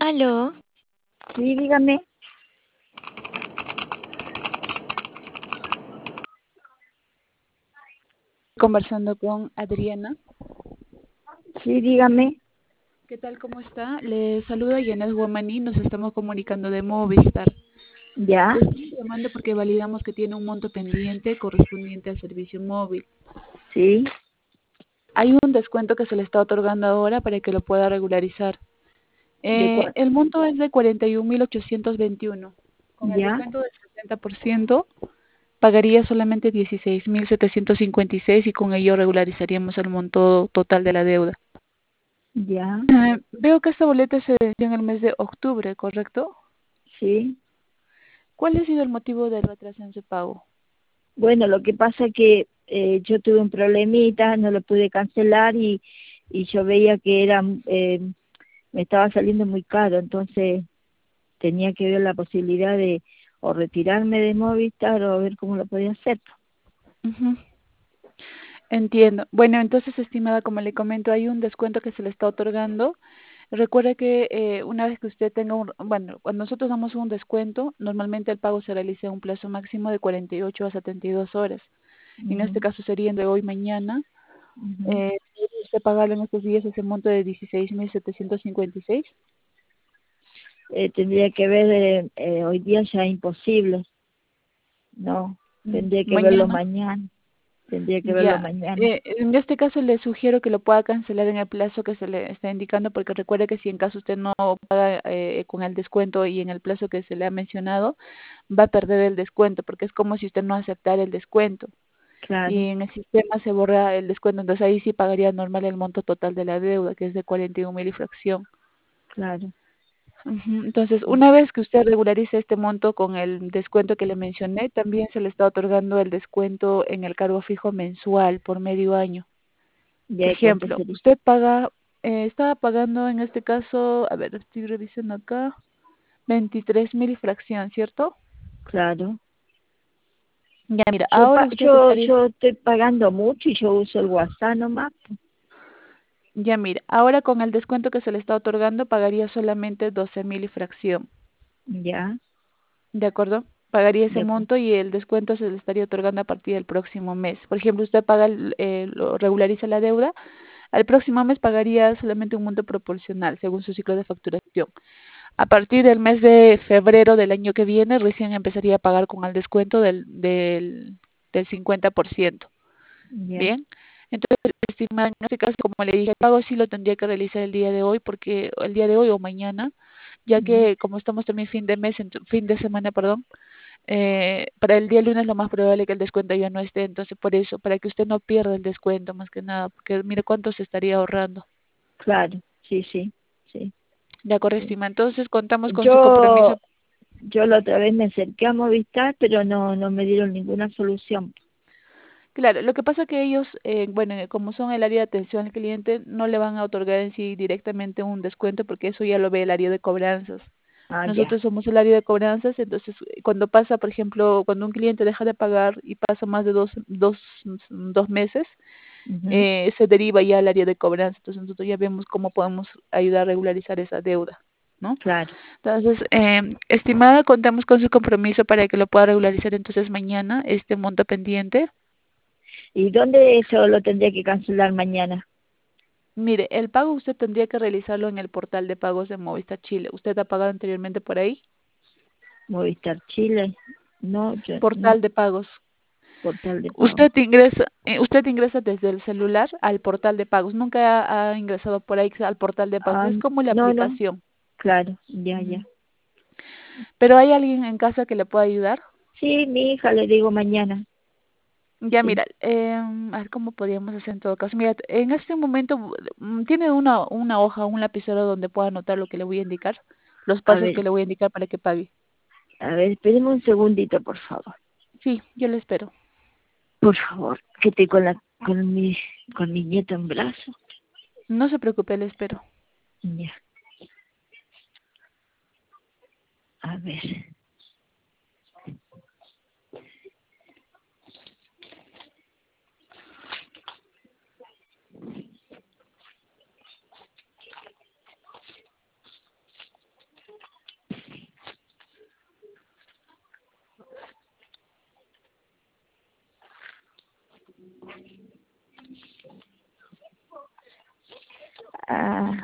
Aló, Sí, dígame. Conversando con Adriana. Sí, dígame. ¿Qué tal? ¿Cómo está? Le saluda Yanet Guamaní. Nos estamos comunicando de Movistar. Ya, Le estoy llamando porque validamos que tiene un monto pendiente correspondiente al servicio móvil. sí. Hay un descuento que se le está otorgando ahora para que lo pueda regularizar. ¿De cuál? El monto es de 41.821. Con el Ya, descuento del 70%, pagaría solamente 16.756 y con ello regularizaríamos el monto total de la deuda. ya, Veo que esta boleta se venció en el mes de octubre, ¿correcto? sí. ¿Cuál ha sido el motivo del retraso en su pago? Bueno, lo que pasa es que yo tuve un problemita, no lo pude cancelar y yo veía que me estaba saliendo muy caro, entonces tenía que ver la posibilidad de o retirarme de Movistar o ver cómo lo podía hacer. Ujú, entiendo. Bueno, entonces, estimada, como le comento, hay un descuento que se le está otorgando. Recuerde que una vez que usted tenga bueno, cuando nosotros damos un descuento, normalmente el pago se realiza en un plazo máximo de 48 a 72 horas. En este Ujú, caso sería de hoy mañana. ujú. ¿Puede usted pagarlo en estos días ese monto de 16.756? Tendría que ver, hoy día ya es imposible, no, tendría que verlo Mañana. mañana, tendría que verlo Ya, mañana. en este caso le sugiero que lo pueda cancelar en el plazo que se le está indicando, porque recuerde que si en caso usted no paga con el descuento y en el plazo que se le ha mencionado, va a perder el descuento, porque es como si usted no aceptara el descuento Claro, y en el sistema se borra el descuento, entonces ahí sí pagaría normal el monto total de la deuda, que es de 41.000 y fracción. claro. Ujú. Entonces, una vez que usted regularice este monto con el descuento que le mencioné, también se le está otorgando el descuento en el cargo fijo mensual por medio año. Por ¿De cuánto ejemplo, sería? usted paga, estaba pagando en este caso, a ver, estoy revisando acá, 23.000 y fracción, ¿cierto? Claro. Ya, mira, ahora usted estaría, Yo estoy pagando mucho y yo uso el WhatsApp nomás. ya mira, ahora con el descuento que se le está otorgando pagaría solamente 12.000 y fracción. Ya, ¿De acuerdo? Pagaría ese de acuerdo. monto y el descuento se le estaría otorgando a partir del próximo mes. Por ejemplo, usted paga, lo regulariza la deuda, al próximo mes pagaría solamente un monto proporcional según su ciclo de facturación. A partir del mes de febrero del año que viene, recién empezaría a pagar con el descuento del 50%. Ya. Bien. Entonces, estimada, en este caso, como le dije, el pago sí lo tendría que realizar el día de hoy, porque el día de hoy o mañana, ya Mm, que como estamos también fin de mes, fin de semana, perdón, para el día lunes lo más probable que el descuento ya no esté. Entonces, por eso, para que usted no pierda el descuento más que nada, porque mire cuánto se estaría ahorrando. claro, sí, sí, sí, De acuerdo, sí. estima. Entonces, contamos con su Yo, compromiso. yo la otra vez me acerqué a Movistar, pero no me dieron ninguna solución. Claro, lo que pasa que ellos, bueno, como son el área de atención al cliente, no le van a otorgar en sí directamente un descuento porque eso ya lo ve el área de cobranzas. Ah, ya. Nosotros somos el área de cobranzas, entonces cuando pasa, por ejemplo, cuando un cliente deja de pagar y pasa más de dos meses, Ujú, se deriva ya al área de cobranza. Entonces nosotros ya vemos cómo podemos ayudar a regularizar esa deuda, ¿no? claro. Entonces, estimada, contamos con su compromiso para que lo pueda regularizar entonces mañana este monto pendiente. ¿Y dónde eso lo tendría que cancelar mañana? Mire, el pago usted tendría que realizarlo en el portal de pagos de Movistar Chile. ¿Usted ha pagado anteriormente por ahí? Movistar Chile. No, yo, no, Portal de pagos. portal de pago. Usted ingresa desde el celular al portal de pagos. Nunca ha ingresado por ahí al portal de pagos. Ah, Es como la no, no, aplicación. claro, ya, Ujú. ya. Pero ¿hay alguien en casa que le pueda ayudar? Sí, mi hija le digo mañana. Ya, Sí, mira, a ver cómo podríamos hacer en todo caso. Mira, en este momento tiene una hoja, un lapicero donde pueda anotar lo que le voy a indicar, los a pasos ver, que le voy a indicar para que pague. espéreme un segundito, por favor. Sí, yo le espero. Por favor, que estoy con mi nieto en brazos. No se preocupe, le espero. Ya, a ver. Ah,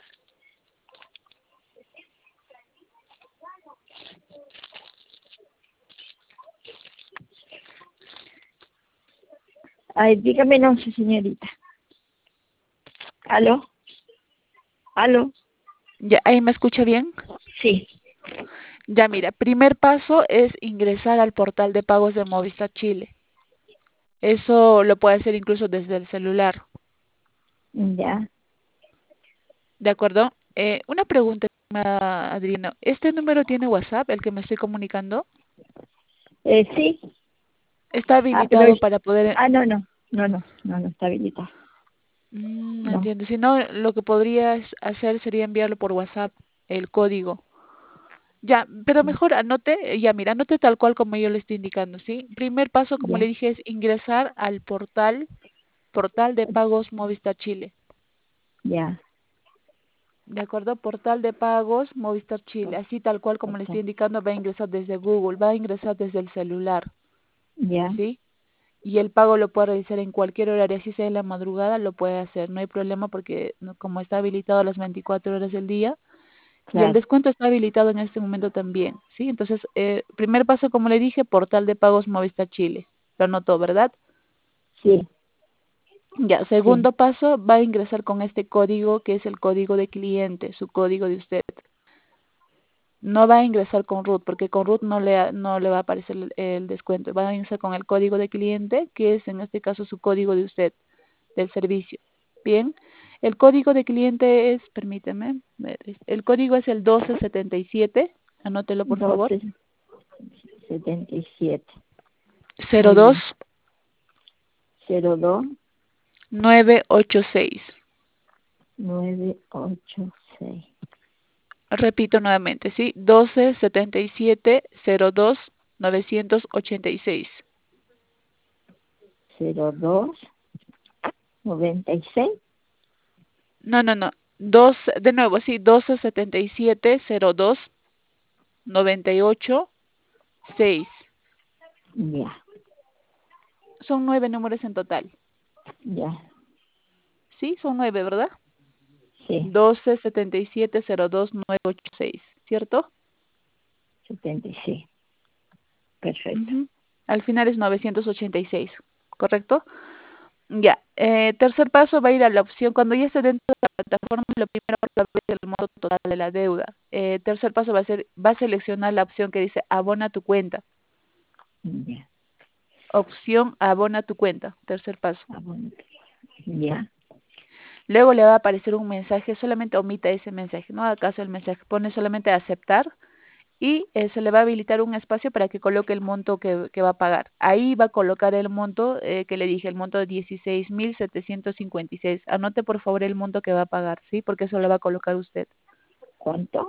ay, dígame no, señorita. ¿Aló? ¿Aló? ¿Ya ahí me escucha bien? Sí, Ya mira, primer paso es ingresar al portal de pagos de Movistar Chile. Eso lo puede hacer incluso desde el celular, ya. ¿de acuerdo? Una pregunta, Adriana. ¿Este número tiene WhatsApp, el que me estoy comunicando? Sí. ¿Está Ah, pero habilitado para poder... no está habilitado. No No, entiendo. Si no, lo que podrías hacer sería enviarlo por WhatsApp, el código. Ya, pero mejor anote, ya mira, anote tal cual como yo le estoy indicando, ¿sí? Primer paso, como le ya, dije, es ingresar al portal de pagos Movistar Chile. ya. ¿De acuerdo? Portal de pagos Movistar Chile. Por- Así tal cual como le estoy por- indicando, va a ingresar desde Google, va a ingresar desde el celular, Ya, ¿sí? Y el pago lo puede realizar en cualquier horario, así sea en la madrugada, lo puede hacer, no hay problema porque como está habilitado a las 24 horas del día y el claro. descuento está habilitado en este momento también, ¿sí? Entonces, primer paso, como le dije, portal de pagos Movistar Chile. Lo anotó, ¿verdad? Sí, Ya, sí. segundo paso, va a ingresar con este código que es el código de cliente, su código de usted. No va a ingresar con root, porque con root no le va a aparecer el descuento. Va a ingresar con el código de cliente, que es en este caso su código de usted, del servicio. Bien, el código de cliente es, permíteme, el código es el 1277, anótelo por favor, 1277. cero Muy dos bien. 02 986. 986. Repito nuevamente, ¿sí? 1277 02 986. 02 96. No, no, no. Dos, de nuevo, sí, 1277 02 986. Ya, Son 9 números en total. ya. Sí, son 9, ¿verdad? Sí, 1277 02 986, ¿cierto? 76. Perfecto. Ujú. Al final es 986, ¿correcto? Ya. Tercer paso va a ir a la opción, cuando ya esté dentro de la plataforma, lo primero que va a ver es el monto total de la deuda. Tercer paso va a seleccionar la opción que dice abona tu cuenta. Ya. Opción abona tu cuenta. Tercer paso. Ah, bueno. Ya, Luego le va a aparecer un mensaje, solamente omita ese mensaje, no haga caso del mensaje, pone solamente aceptar y se le va a habilitar un espacio para que coloque el monto que va a pagar. Ahí va a colocar el monto que le dije, el monto de 16.756. Anote por favor el monto que va a pagar, ¿sí? Porque eso lo va a colocar usted. ¿cuánto?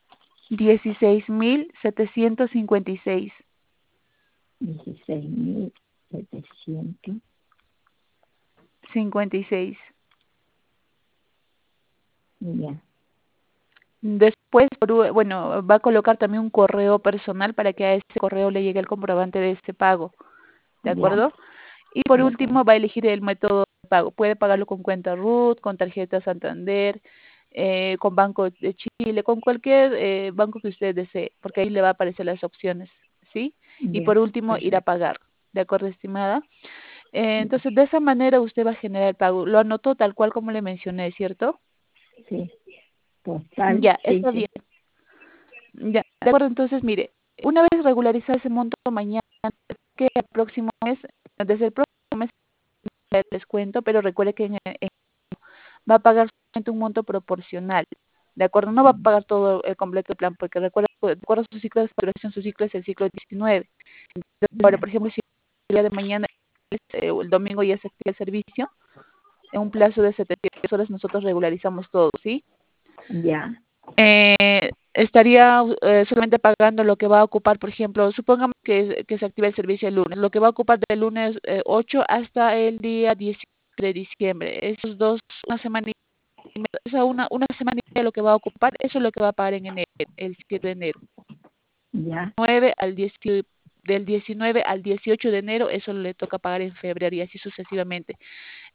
16.756. 16.700. 56. Ya, Después, bueno, va a colocar también un correo personal para que a ese correo le llegue el comprobante de ese pago, ¿de ya, acuerdo? Y por de acuerdo. último, va a elegir el método de pago. Puede pagarlo con cuenta RUT, con tarjeta Santander, con Banco de Chile, con cualquier banco que usted desee, porque ahí le va a aparecer las opciones, ¿sí? Y Ya, por último, ir a perfecto. pagar. ¿De acuerdo, estimada? Entonces, de esa manera usted va a generar el pago. Lo anotó tal cual como le mencioné, ¿cierto? Sí, postal, Ya, sí, está sí. bien. Ya, de acuerdo. Entonces, mire, una vez regularizado ese monto mañana, que el próximo mes, desde el próximo mes el descuento, pero recuerde que va a pagar solamente un monto proporcional. ¿De acuerdo? No va a pagar todo el completo plan, porque recuerda su ciclo de facturación, su ciclo es el ciclo 19. Ahora, Ya, por ejemplo, si el día de mañana o el domingo ya se activa el servicio, en un plazo de 72 horas nosotros regularizamos todo, ¿sí? ya, Estaría solamente pagando lo que va a ocupar, por ejemplo, supongamos que se activa el servicio el lunes, lo que va a ocupar del lunes 8 hasta el día 18 de diciembre. Esos dos, una semana y media, una semana y media lo que va a ocupar, eso es lo que va a pagar en enero, el 7 de enero. ya, 9 al 10, del 19 al 18 de enero, eso le toca pagar en febrero y así sucesivamente.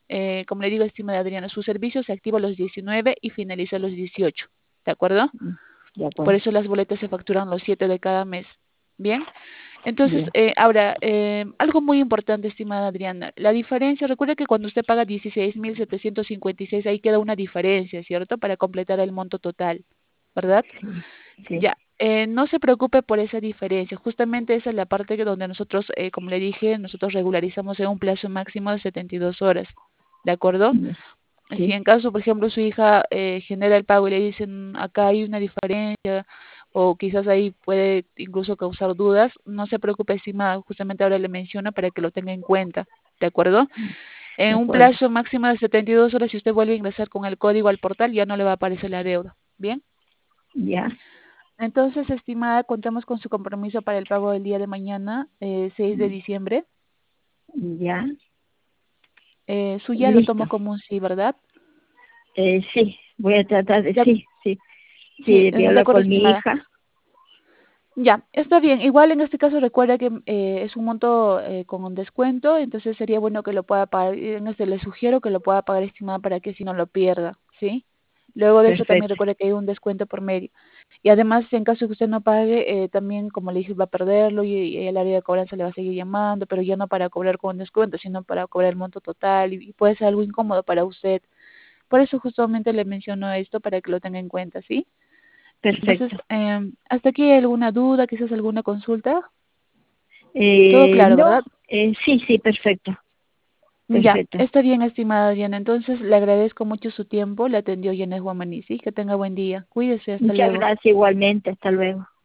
como le digo, estimada Adriana, su servicio se activa a los 19 y finaliza a los 18, ¿de acuerdo? De Por acuerdo. eso las boletas se facturan los 7 de cada mes. Bien, entonces, Bien. ahora, algo muy importante, estimada Adriana, la diferencia, recuerde que cuando usted paga 16.756, ahí queda una diferencia, ¿cierto? Para completar el monto total, ¿verdad? Sí. Sí. Ya, no se preocupe por esa diferencia, justamente esa es la parte donde nosotros, como le dije, nosotros regularizamos en un plazo máximo de 72 horas, ¿de acuerdo? Bien. Si Sí. en caso, por ejemplo, su hija genera el pago y le dicen acá hay una diferencia o quizás ahí puede incluso causar dudas, no se preocupe, estimada, justamente ahora le menciono para que lo tenga en cuenta, ¿de acuerdo? De En un acuerdo. plazo máximo de 72 horas, si usted vuelve a ingresar con el código al portal, ya no le va a aparecer la deuda, ¿bien? Ya. Entonces, estimada, contamos con su compromiso para el pago del día de mañana, 6 de diciembre. Ya. Su ya lo Listo. tomo como un sí, ¿verdad? Sí, voy a tratar de, Ya, sí, sí. sí, Sí, voy a de hablar acuerdo, con mi estimada. hija. Ya, está bien. Igual en este caso recuerda que es un monto con un descuento, entonces sería bueno que lo pueda pagar. Y en este le sugiero que lo pueda pagar, estimada, para que si no lo pierda, ¿sí? Luego de eso también Perfecto. recuerda que hay un descuento por medio. Y además, en caso de que usted no pague, también, como le dije, va a perderlo y el área de cobranza le va a seguir llamando, pero ya no para cobrar con descuento, sino para cobrar el monto total y puede ser algo incómodo para usted. Por eso justamente le menciono esto para que lo tenga en cuenta, ¿sí? Entonces, Perfecto. ¿hasta aquí hay alguna duda, quizás alguna consulta? Todo claro, No, ¿verdad? sí, sí, perfecto. Ya, Perfecto. está bien, estimada Diana. Entonces, le agradezco mucho su tiempo. Le atendió Yanes Guamaní, ¿sí? Que tenga buen día. Cuídese, hasta Muchas luego. gracias igualmente. Hasta luego.